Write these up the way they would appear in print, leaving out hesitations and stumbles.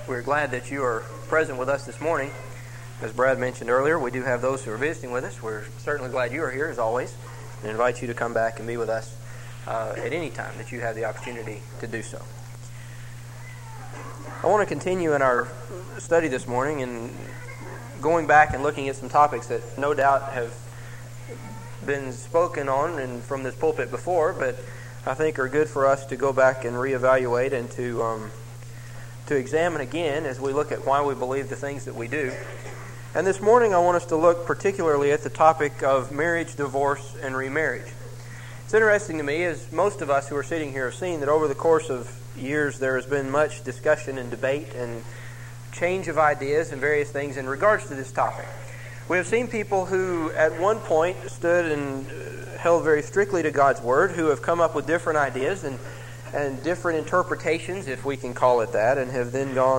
We're glad that you are present with us this morning. As Brad mentioned earlier, we do have those who are visiting with us. We're certainly glad you are here, as always, and invite you to come back and be with us at any time that you have the opportunity to do so. I want to continue in our study this morning and going back and looking at some topics that no doubt have been spoken on and from this pulpit before, but I think are good for us to go back and reevaluate and to examine again as we look at why we believe the things that we do. And this morning I want us to look particularly at the topic of marriage, divorce, and remarriage. It's interesting to me, as most of us who are sitting here have seen, that over the course of years there has been much discussion and debate and change of ideas and various things in regards to this topic. We have seen people who at one point stood and held very strictly to God's Word, who have come up with different ideas and different interpretations, if we can call it that, and have then gone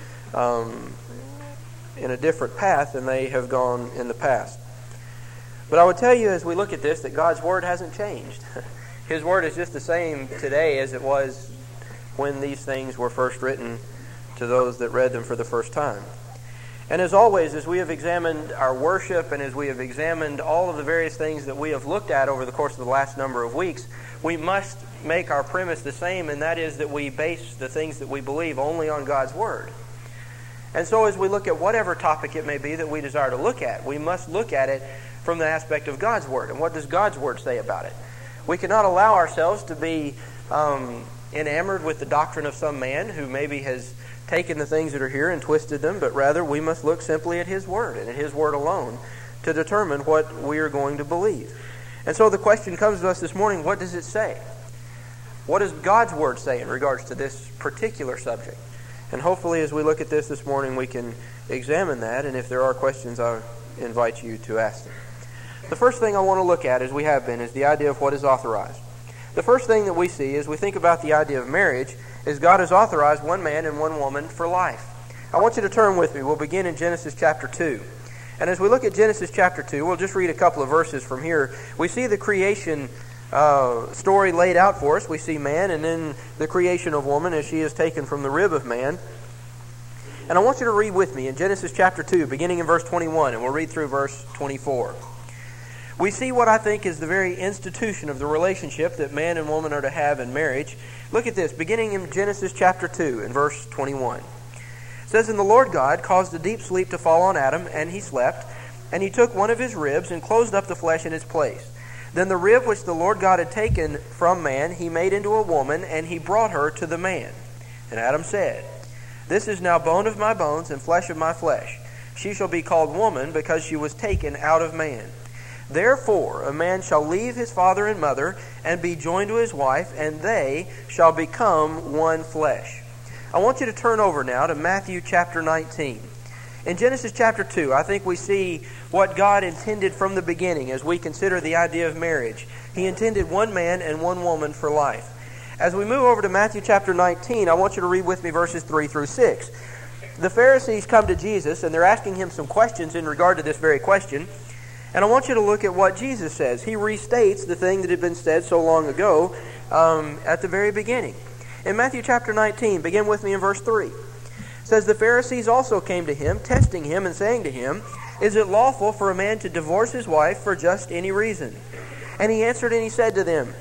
in a different path than they have gone in the past. But I would tell you as we look at this that God's Word hasn't changed. His Word is just the same today as it was when these things were first written to those that read them for the first time. And as always, as we have examined our worship and as we have examined all of the various things that we have looked at over the course of the last number of weeks, we must make our premise the same, and that is that we base the things that we believe only on God's Word. And so as we look at whatever topic it may be that we desire to look at, we must look at it from the aspect of God's Word. And what does God's Word say about it? We cannot allow ourselves to be enamored with the doctrine of some man who maybe has taken the things that are here and twisted them, but rather we must look simply at His Word and at His Word alone to determine what we are going to believe. And so the question comes to us this morning, what does it say? What does God's Word say in regards to this particular subject? And hopefully as we look at this morning we can examine that, and if there are questions I invite you to ask them. The first thing I want to look at, as we have been, is the idea of what is authorized. The first thing that we see as we think about the idea of marriage is God has authorized one man and one woman for life. I want you to turn with me. We'll begin in Genesis chapter 2. And as we look at Genesis chapter 2, we'll just read a couple of verses from here. We see the creation story laid out for us. We see man and then the creation of woman as she is taken from the rib of man. And I want you to read with me in Genesis chapter 2, beginning in verse 21, and we'll read through verse 24. We see what I think is the very institution of the relationship that man and woman are to have in marriage. Look at this, beginning in Genesis chapter 2 and verse 21. It says, "And the Lord God caused a deep sleep to fall on Adam, and he slept. And he took one of his ribs and closed up the flesh in its place. Then the rib which the Lord God had taken from man he made into a woman, and he brought her to the man. And Adam said, This is now bone of my bones and flesh of my flesh. She shall be called woman, because she was taken out of man. Therefore a man shall leave his father and mother, and be joined to his wife, and they shall become one flesh." I want you to turn over now to Matthew chapter 19. In Genesis chapter 2, I think we see what God intended from the beginning as we consider the idea of marriage. He intended one man and one woman for life. As we move over to Matthew chapter 19, I want you to read with me verses 3 through 6. The Pharisees come to Jesus, and they're asking him some questions in regard to this very question. And I want you to look at what Jesus says. He restates the thing that had been said so long ago at the very beginning. In Matthew chapter 19, begin with me in verse 3. It says, "The Pharisees also came to him, testing him and saying to him, Is it lawful for a man to divorce his wife for just any reason? And he answered and he said to them,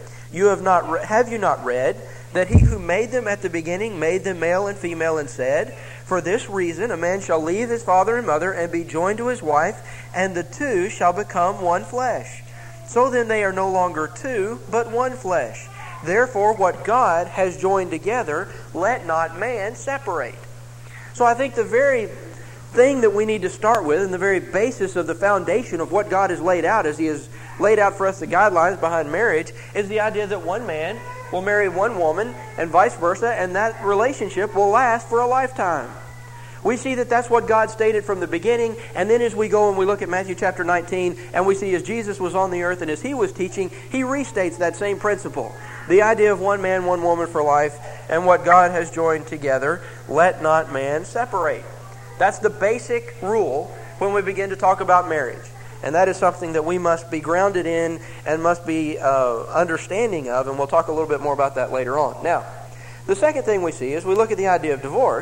Have you not read that he who made them at the beginning made them male and female, and said, For this reason a man shall leave his father and mother and be joined to his wife, and the two shall become one flesh. So then they are no longer two, but one flesh. Therefore what God has joined together, let not man separate." So I think the very thing that we need to start with, and the very basis of the foundation of what God has laid out, as He has laid out for us the guidelines behind marriage, is the idea that one man will marry one woman and vice versa, and that relationship will last for a lifetime. We see that that's what God stated from the beginning, and then as we go and we look at Matthew chapter 19, and we see as Jesus was on the earth and as He was teaching, He restates that same principle. The idea of one man, one woman for life, and what God has joined together, let not man separate. That's the basic rule when we begin to talk about marriage. And that is something that we must be grounded in and must be understanding of, and we'll talk a little bit more about that later on. Now, the second thing we see as we look at the idea of divorce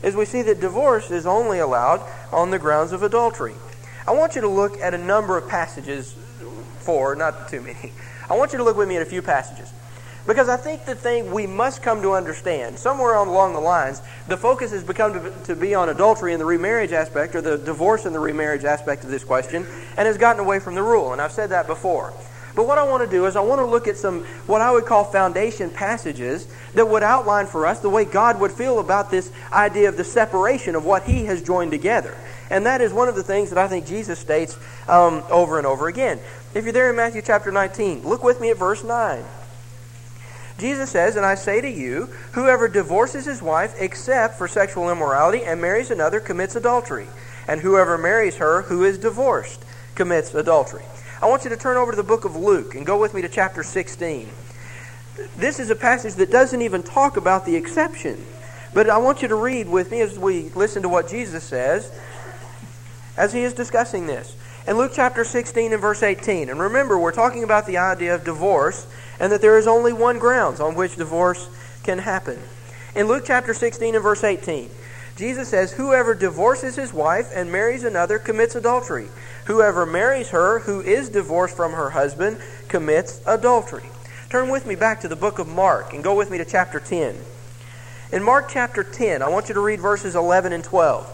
is we see that divorce is only allowed on the grounds of adultery. I want you to look at a number of passages, not too many. I want you to look with me at a few passages. Because I think the thing we must come to understand, somewhere along the lines, the focus has become to be on adultery in the remarriage aspect, or the divorce in the remarriage aspect of this question, and has gotten away from the rule. And I've said that before. But what I want to do is I want to look at some, what I would call foundation passages that would outline for us the way God would feel about this idea of the separation of what He has joined together. And that is one of the things that I think Jesus states over and over again. If you're there in Matthew chapter 19, look with me at verse 9. Jesus says, "And I say to you, whoever divorces his wife except for sexual immorality and marries another commits adultery. And whoever marries her who is divorced commits adultery." I want you to turn over to the book of Luke and go with me to chapter 16. This is a passage that doesn't even talk about the exception. But I want you to read with me as we listen to what Jesus says as He is discussing this. In Luke chapter 16 and verse 18. And remember, we're talking about the idea of divorce, and that there is only one grounds on which divorce can happen. In Luke chapter 16 and verse 18, Jesus says, "Whoever divorces his wife and marries another commits adultery. Whoever marries her who is divorced from her husband commits adultery." Turn with me back to the book of Mark and go with me to chapter 10. In Mark chapter 10, I want you to read verses 11 and 12.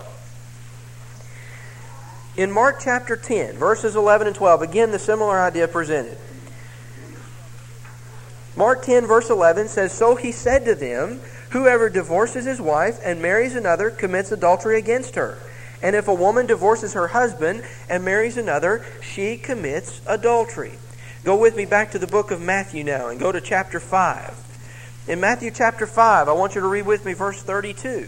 In Mark chapter 10, verses 11 and 12, again the similar idea presented. Mark 10 verse 11 says, "So he said to them, whoever divorces his wife and marries another commits adultery against her. And if a woman divorces her husband and marries another, she commits adultery." Go with me back to the book of Matthew now and go to chapter 5. In Matthew chapter 5, I want you to read with me verse 32.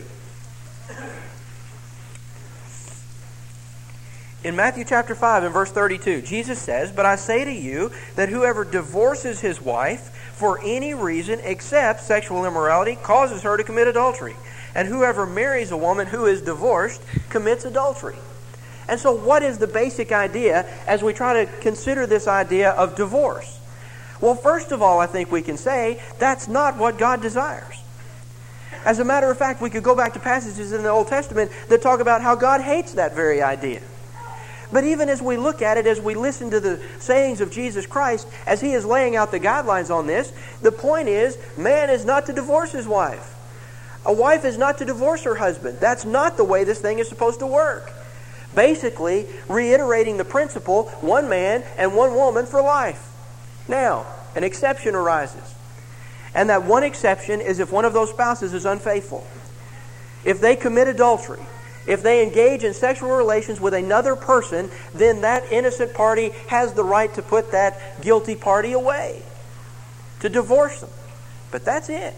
In Matthew chapter 5 and verse 32, Jesus says, "But I say to you that whoever divorces his wife for any reason except sexual immorality causes her to commit adultery. And whoever marries a woman who is divorced commits adultery." And so what is the basic idea as we try to consider this idea of divorce? Well, first of all, I think we can say that's not what God desires. As a matter of fact, we could go back to passages in the Old Testament that talk about how God hates that very idea. But even as we look at it, as we listen to the sayings of Jesus Christ, as He is laying out the guidelines on this, the point is, man is not to divorce his wife. A wife is not to divorce her husband. That's not the way this thing is supposed to work. Basically, reiterating the principle, one man and one woman for life. Now, an exception arises. And that one exception is if one of those spouses is unfaithful. If they commit adultery, if they engage in sexual relations with another person, then that innocent party has the right to put that guilty party away, to divorce them. But that's it.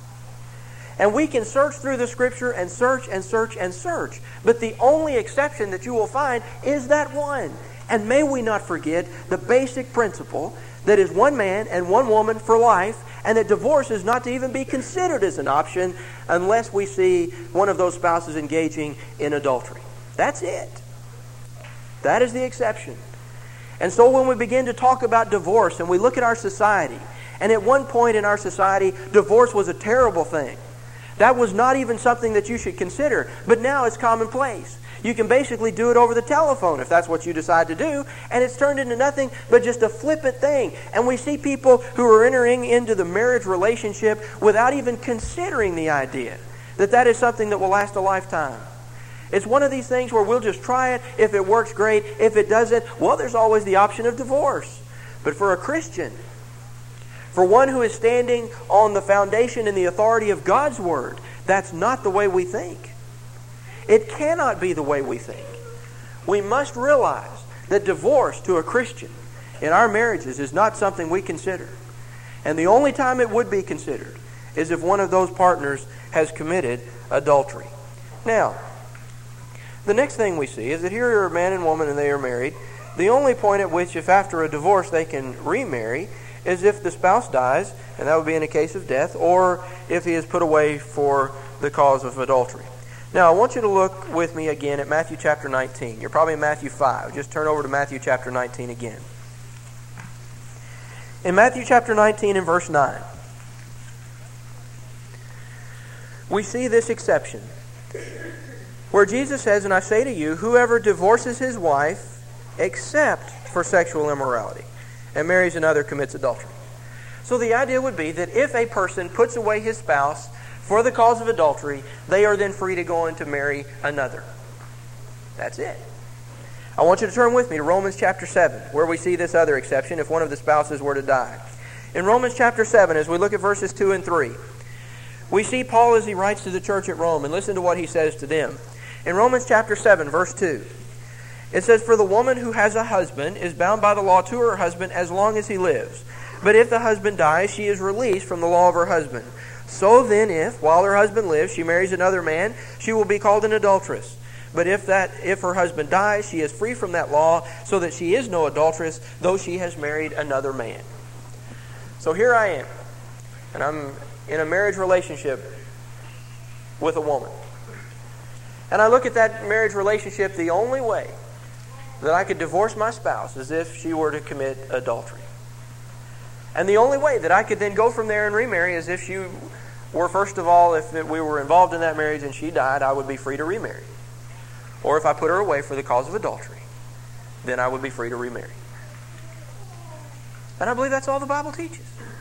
And we can search through the Scripture and search and search and search. But the only exception that you will find is that one. And may we not forget the basic principle that is one man and one woman for life, and that divorce is not to even be considered as an option unless we see one of those spouses engaging in adultery. That's it. That is the exception. And so when we begin to talk about divorce and we look at our society, and at one point in our society, divorce was a terrible thing. That was not even something that you should consider, but now it's commonplace. You can basically do it over the telephone if that's what you decide to do, and it's turned into nothing but just a flippant thing. And we see people who are entering into the marriage relationship without even considering the idea that that is something that will last a lifetime. It's one of these things where we'll just try it. If it works, great. If it doesn't, well, there's always the option of divorce. But for a Christian, for one who is standing on the foundation and the authority of God's Word, that's not the way we think. It cannot be the way we think. We must realize that divorce to a Christian in our marriages is not something we consider. And the only time it would be considered is if one of those partners has committed adultery. Now, the next thing we see is that here are a man and woman and they are married. The only point at which, if after a divorce they can remarry, is if the spouse dies, and that would be in a case of death, or if he is put away for the cause of adultery. Now, I want you to look with me again at Matthew chapter 19. You're probably in Matthew 5. Just turn over to Matthew chapter 19 again. In Matthew chapter 19 and verse 9, we see this exception. where Jesus says, "And I say to you, whoever divorces his wife except for sexual immorality and marries another commits adultery." So the idea would be that if a person puts away his spouse for the cause of adultery, they are then free to go on to marry another. That's it. I want you to turn with me to Romans chapter 7, where we see this other exception if one of the spouses were to die. In Romans chapter 7, as we look at verses 2 and 3, we see Paul as he writes to the church at Rome, and listen to what he says to them. In Romans chapter 7, verse 2, it says, "For the woman who has a husband is bound by the law to her husband as long as he lives. But if the husband dies, she is released from the law of her husband. So then, if, while her husband lives, she marries another man, she will be called an adulteress. But if her husband dies, she is free from that law, so that she is no adulteress, though she has married another man." So here I am, and I'm in a marriage relationship with a woman. And I look at that marriage relationship, the only way that I could divorce my spouse is if she were to commit adultery. And the only way that I could then go from there and remarry is if she were, first of all, if we were involved in that marriage and she died, I would be free to remarry. Or if I put her away for the cause of adultery, then I would be free to remarry. And I believe that's all the Bible teaches.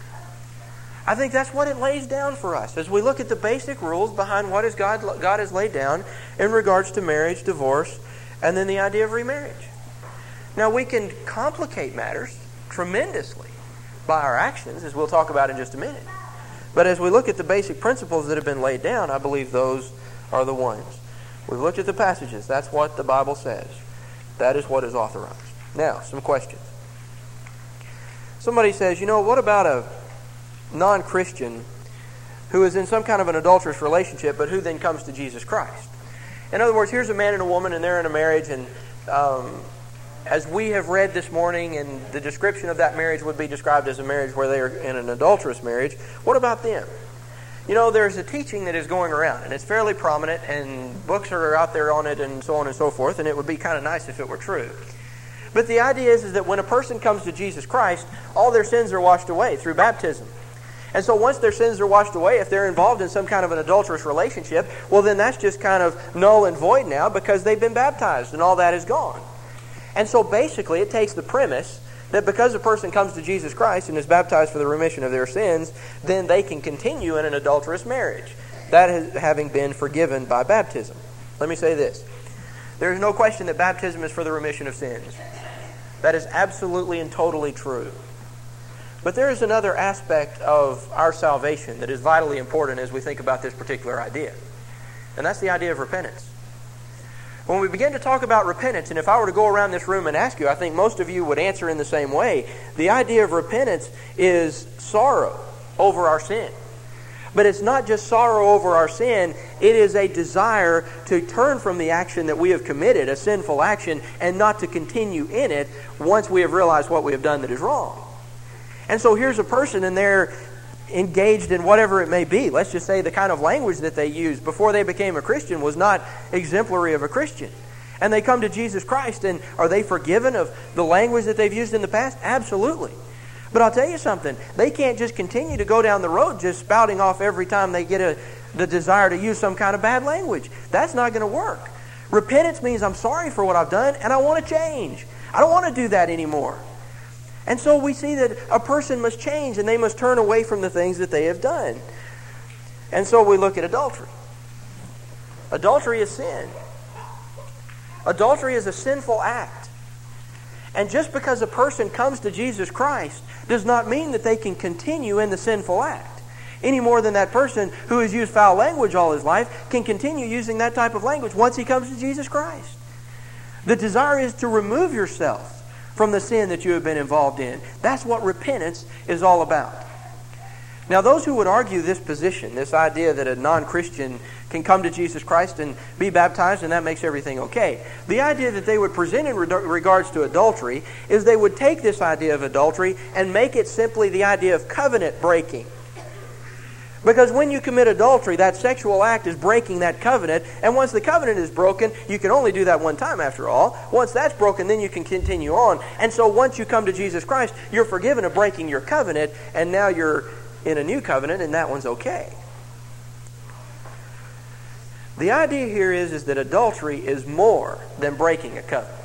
I think that's what it lays down for us as we look at the basic rules behind what God has laid down in regards to marriage, divorce, and then the idea of remarriage. Now, we can complicate matters tremendously by our actions, as we'll talk about in just a minute. But as we look at the basic principles that have been laid down, I believe those are the ones. We've looked at the passages. That's what the Bible says. That is what is authorized. Now, some questions. Somebody says, what about a non-Christian who is in some kind of an adulterous relationship, but who then comes to Jesus Christ? In other words, here's a man and a woman, and they're in a marriage, and as we have read this morning, and the description of that marriage would be described as a marriage where they are in an adulterous marriage. What about them? There's a teaching that is going around, and it's fairly prominent, and books are out there on it, and so on and so forth, and it would be kind of nice if it were true. But the idea is that when a person comes to Jesus Christ, all their sins are washed away through baptism. And so once their sins are washed away, if they're involved in some kind of an adulterous relationship, well then that's just kind of null and void now because they've been baptized and all that is gone. And so basically it takes the premise that because a person comes to Jesus Christ and is baptized for the remission of their sins, then they can continue in an adulterous marriage, that having been forgiven by baptism. Let me say this. There is no question that baptism is for the remission of sins. That is absolutely and totally true. But there is another aspect of our salvation that is vitally important as we think about this particular idea. And that's the idea of repentance. When we begin to talk about repentance, and if I were to go around this room and ask you, I think most of you would answer in the same way. The idea of repentance is sorrow over our sin. But it's not just sorrow over our sin, it is a desire to turn from the action that we have committed, a sinful action, and not to continue in it once we have realized what we have done that is wrong. And so here's a person, and they're engaged in whatever it may be. Let's just say the kind of language that they used before they became a Christian was not exemplary of a Christian. And they come to Jesus Christ, and are they forgiven of the language that they've used in the past? Absolutely. But I'll tell you something. They can't just continue to go down the road just spouting off every time they get the desire to use some kind of bad language. That's not going to work. Repentance means I'm sorry for what I've done, and I want to change. I don't want to do that anymore. And so we see that a person must change and they must turn away from the things that they have done. And so we look at adultery. Adultery is sin. Adultery is a sinful act. And just because a person comes to Jesus Christ does not mean that they can continue in the sinful act. Any more than that person who has used foul language all his life can continue using that type of language once he comes to Jesus Christ. The desire is to remove yourself from the sin that you have been involved in. That's what repentance is all about. Now, those who would argue this position, this idea that a non-Christian can come to Jesus Christ and be baptized and that makes everything okay, the idea that they would present in regards to adultery is they would take this idea of adultery and make it simply the idea of covenant breaking. Because when you commit adultery, that sexual act is breaking that covenant. And once the covenant is broken, you can only do that one time after all. Once that's broken, then you can continue on. And so once you come to Jesus Christ, you're forgiven of breaking your covenant. And now you're in a new covenant, and that one's okay. The idea here is that adultery is more than breaking a covenant.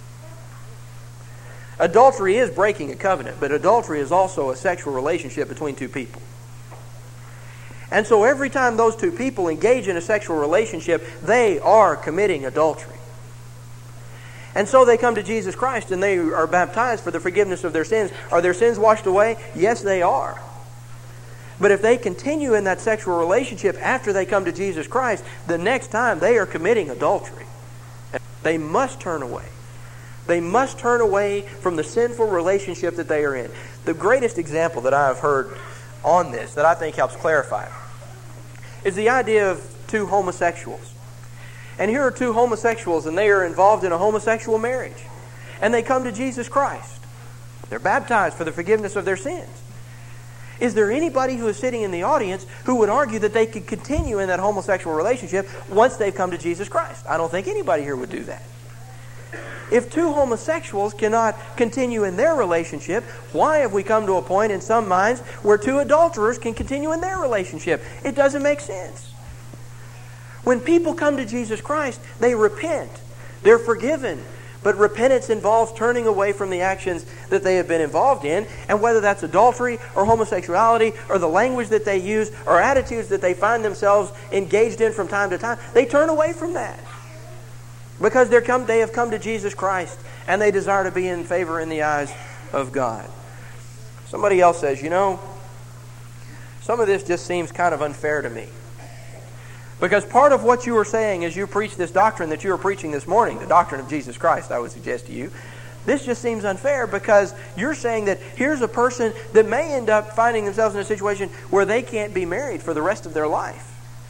Adultery is breaking a covenant, but adultery is also a sexual relationship between two people. And so every time those two people engage in a sexual relationship, they are committing adultery. And so they come to Jesus Christ and they are baptized for the forgiveness of their sins. Are their sins washed away? Yes, they are. But if they continue in that sexual relationship after they come to Jesus Christ, the next time they are committing adultery. They must turn away. They must turn away from the sinful relationship that they are in. The greatest example that I have heard on this, that I think helps clarify, is the idea of two homosexuals. And here are two homosexuals, and they are involved in a homosexual marriage. And they come to Jesus Christ. They're baptized for the forgiveness of their sins. Is there anybody who is sitting in the audience who would argue that they could continue in that homosexual relationship once they've come to Jesus Christ? I don't think anybody here would do that. If two homosexuals cannot continue in their relationship, why have we come to a point in some minds where two adulterers can continue in their relationship? It doesn't make sense. When people come to Jesus Christ, they repent. They're forgiven. But repentance involves turning away from the actions that they have been involved in, and whether that's adultery or homosexuality or the language that they use or attitudes that they find themselves engaged in from time to time, they turn away from that. Because they have come to Jesus Christ and they desire to be in favor in the eyes of God. Somebody else says, some of this just seems kind of unfair to me. Because part of what you are saying as you preach this doctrine that you are preaching this morning, the doctrine of Jesus Christ, I would suggest to you, this just seems unfair because you're saying that here's a person that may end up finding themselves in a situation where they can't be married for the rest of their life.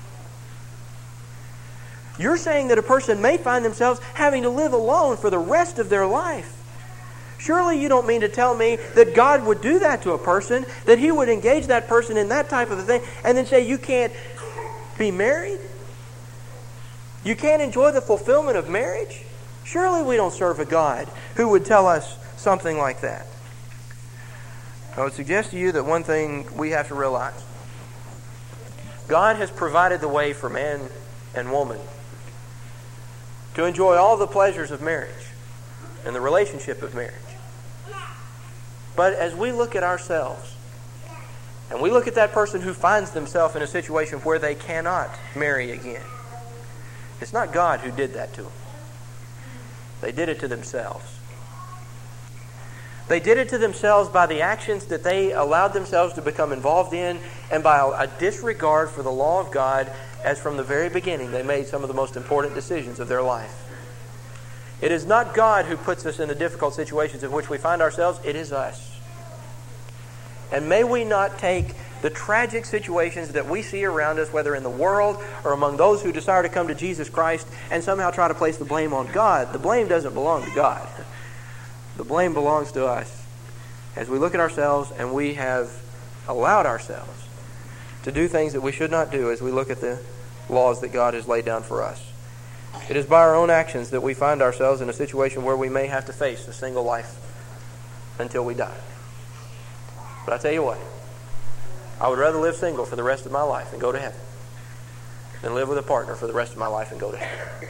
You're saying that a person may find themselves having to live alone for the rest of their life. Surely you don't mean to tell me that God would do that to a person, that He would engage that person in that type of a thing, and then say you can't be married? You can't enjoy the fulfillment of marriage? Surely we don't serve a God who would tell us something like that. I would suggest to you that one thing we have to realize. God has provided the way for man and woman to enjoy all the pleasures of marriage and the relationship of marriage. But as we look at ourselves, and we look at that person who finds themselves in a situation where they cannot marry again, it's not God who did that to them. They did it to themselves. They did it to themselves by the actions that they allowed themselves to become involved in, and by a disregard for the law of God, as from the very beginning they made some of the most important decisions of their life. It is not God who puts us in the difficult situations in which we find ourselves, it is us. And may we not take the tragic situations that we see around us, whether in the world or among those who desire to come to Jesus Christ, and somehow try to place the blame on God. The blame doesn't belong to God. The blame belongs to us. As we look at ourselves and we have allowed ourselves to do things that we should not do as we look at the laws that God has laid down for us. It is by our own actions that we find ourselves in a situation where we may have to face a single life until we die. But I tell you what, I would rather live single for the rest of my life and go to heaven than live with a partner for the rest of my life and go to heaven.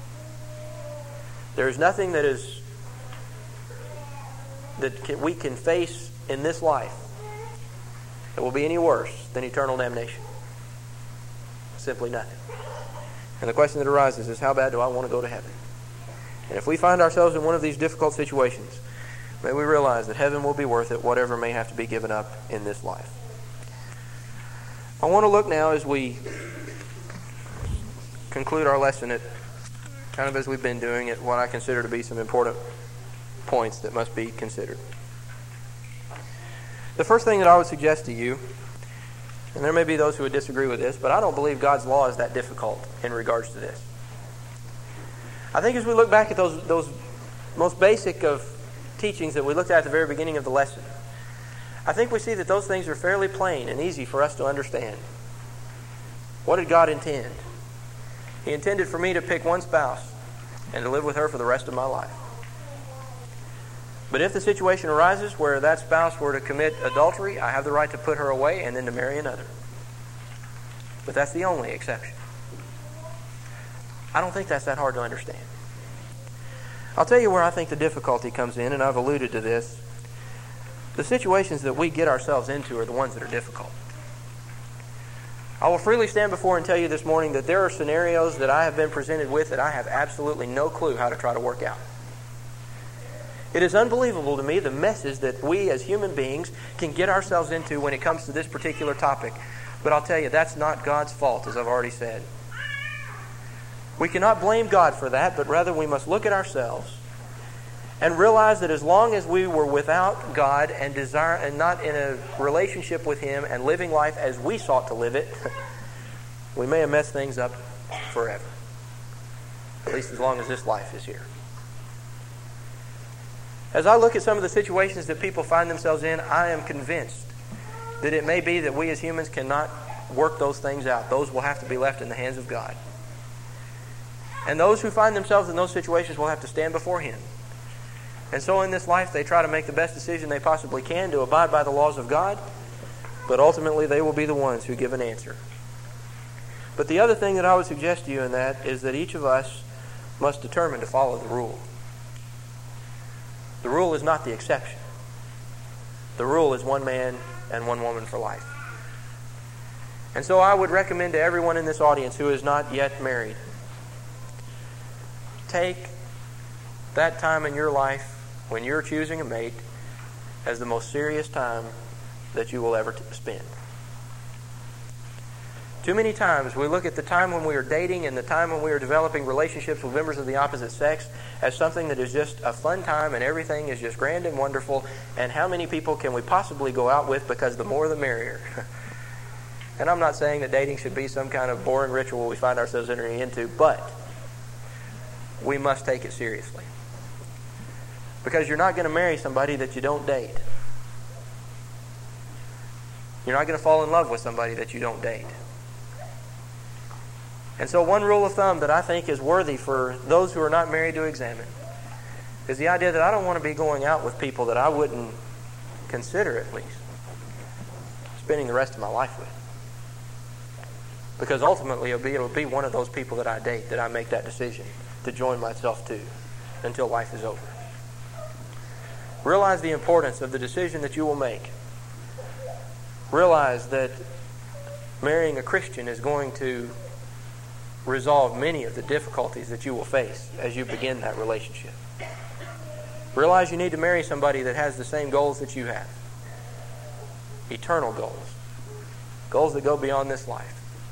There is nothing we can face in this life that will be any worse than eternal damnation. Simply nothing. And the question that arises is, how bad do I want to go to heaven? And if we find ourselves in one of these difficult situations, may we realize that heaven will be worth it, whatever may have to be given up in this life. I want to look now as we conclude our lesson at, kind of as we've been doing, at what I consider to be some important points that must be considered. The first thing that I would suggest to you, and there may be those who would disagree with this, but I don't believe God's law is that difficult in regards to this. I think as we look back at those most basic of teachings that we looked at the very beginning of the lesson, I think we see that those things are fairly plain and easy for us to understand. What did God intend? He intended for me to pick one spouse and to live with her for the rest of my life. But if the situation arises where that spouse were to commit adultery, I have the right to put her away and then to marry another. But that's the only exception. I don't think that's that hard to understand. I'll tell you where I think the difficulty comes in, and I've alluded to this. The situations that we get ourselves into are the ones that are difficult. I will freely stand before and tell you this morning that there are scenarios that I have been presented with that I have absolutely no clue how to try to work out. It is unbelievable to me the messes that we as human beings can get ourselves into when it comes to this particular topic. But I'll tell you, that's not God's fault, as I've already said. We cannot blame God for that, but rather we must look at ourselves and realize that as long as we were without God and not in a relationship with Him and living life as we sought to live it, we may have messed things up forever. At least as long as this life is here. As I look at some of the situations that people find themselves in, I am convinced that it may be that we as humans cannot work those things out. Those will have to be left in the hands of God. And those who find themselves in those situations will have to stand before Him. And so in this life, they try to make the best decision they possibly can to abide by the laws of God, but ultimately they will be the ones who give an answer. But the other thing that I would suggest to you in that is that each of us must determine to follow the rule. The rule is not the exception. The rule is one man and one woman for life. And so I would recommend to everyone in this audience who is not yet married, take that time in your life when you're choosing a mate as the most serious time that you will ever spend. Too many times we look at the time when we are dating and the time when we are developing relationships with members of the opposite sex as something that is just a fun time and everything is just grand and wonderful, and how many people can we possibly go out with because the more the merrier. And I'm not saying that dating should be some kind of boring ritual we find ourselves entering into, but we must take it seriously. Because you're not going to marry somebody that you don't date. You're not going to fall in love with somebody that you don't date. And so one rule of thumb that I think is worthy for those who are not married to examine is the idea that I don't want to be going out with people that I wouldn't consider at least spending the rest of my life with. Because ultimately it'll be one of those people that I date that I make that decision to join myself to until life is over. Realize the importance of the decision that you will make. Realize that marrying a Christian is going to resolve many of the difficulties that you will face as you begin that relationship. Realize you need to marry somebody that has the same goals that you have. Eternal goals. Goals that go beyond this life.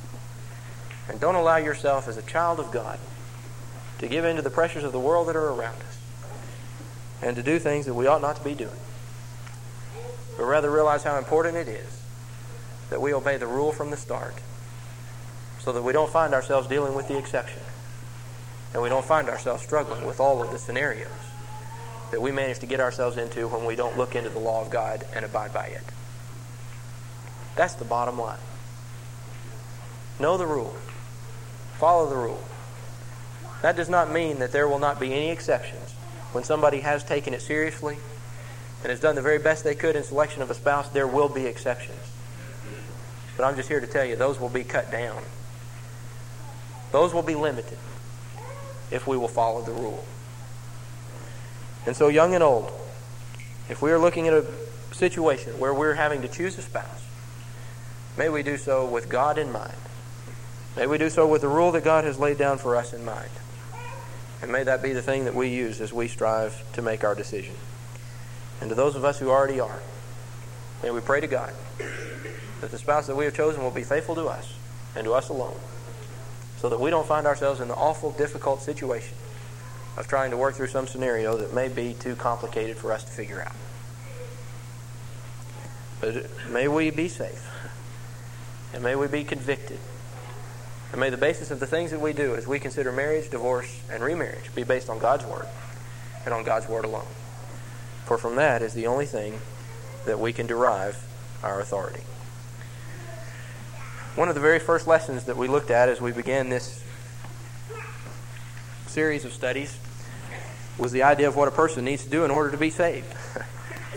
And don't allow yourself as a child of God to give in to the pressures of the world that are around us and to do things that we ought not to be doing. But rather realize how important it is that we obey the rule from the start so that we don't find ourselves dealing with the exception and we don't find ourselves struggling with all of the scenarios that we manage to get ourselves into when we don't look into the law of God and abide by it. That's the bottom line. Know the rule. Follow the rule. That does not mean that there will not be any exceptions. When somebody has taken it seriously and has done the very best they could in selection of a spouse, there will be exceptions. But I'm just here to tell you, those will be cut down. Those will be limited if we will follow the rule. And so young and old, if we are looking at a situation where we're having to choose a spouse, may we do so with God in mind. May we do so with the rule that God has laid down for us in mind. And may that be the thing that we use as we strive to make our decision. And to those of us who already are, may we pray to God that the spouse that we have chosen will be faithful to us and to us alone, so that we don't find ourselves in the awful, difficult situation of trying to work through some scenario that may be too complicated for us to figure out. But may we be safe, and may we be convicted, and may the basis of the things that we do as we consider marriage, divorce, and remarriage be based on God's Word and on God's Word alone. For from that is the only thing that we can derive our authority. One of the very first lessons that we looked at as we began this series of studies was the idea of what a person needs to do in order to be saved.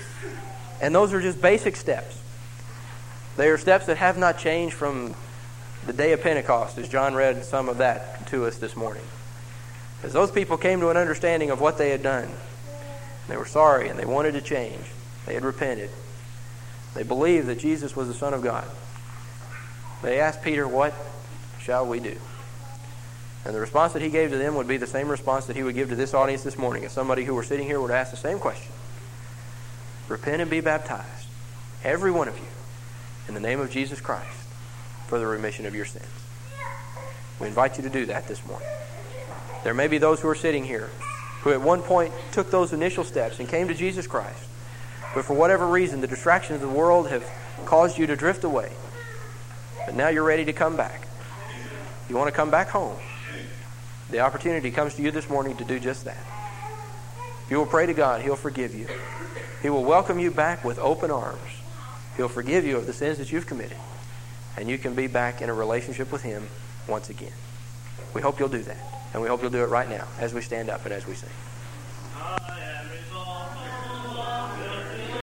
And those are just basic steps. They are steps that have not changed from the day of Pentecost, as John read some of that to us this morning. As those people came to an understanding of what they had done, they were sorry and they wanted to change. They had repented. They believed that Jesus was the Son of God. They asked Peter, "What shall we do?" And the response that he gave to them would be the same response that he would give to this audience this morning. If somebody who were sitting here would ask the same question, repent and be baptized, every one of you, in the name of Jesus Christ, for the remission of your sins. We invite you to do that this morning. There may be those who are sitting here who at one point took those initial steps and came to Jesus Christ, but for whatever reason, the distractions of the world have caused you to drift away. But now you're ready to come back. You want to come back home. The opportunity comes to you this morning to do just that. If you will pray to God, He'll forgive you. He will welcome you back with open arms. He'll forgive you of the sins that you've committed. And you can be back in a relationship with Him once again. We hope you'll do that. And we hope you'll do it right now as we stand up and as we sing.